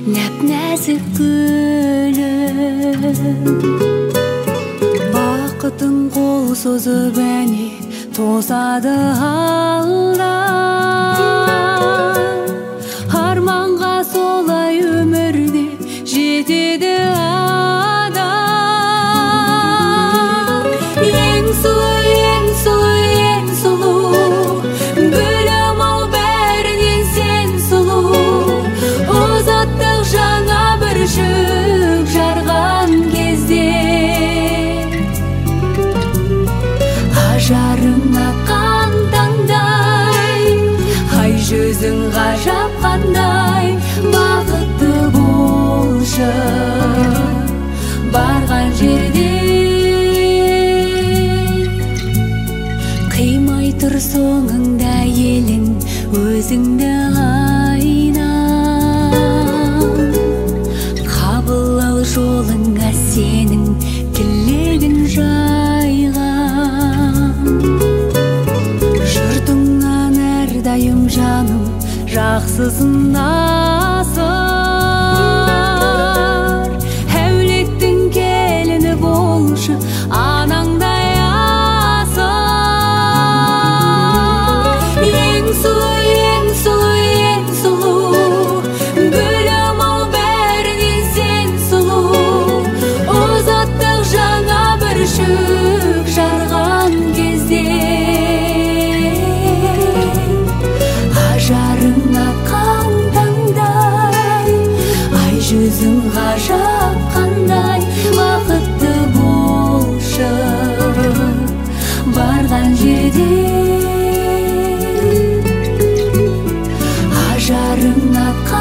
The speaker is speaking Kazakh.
Нәп-нәзік гүлім, бақытың қол созып әне тосады алда. Арманға солай өмірде жетеді адам. Ең сұлу, ең сұлу, ең сұлу гүлім ау, бәрінен сен сұлу. Озаттық жаңа бір жүк жарған кезде, ажарың атқан таңдай, ай жүзің ғажап қандай. Бақытты болшы барған жерде, қимай тұр соңыңда елің өзіңді айна. Қабыл ал жолыңа сенің тілегін жайған. Жұртыңнан әрдайым жаным жақсысын асыр. Әулеттің келіні болшы анаңдай асыр. Ең сұлу, ең сұлу, ең сұлу гүлім ау, бәрінен сен сұлу. Озаттық жаңа бір жүк жарған кезде, ажарың атқан таңдай, ай жүзің ғажап қандай. Бақытты болшы барған жерде, ажарың атқан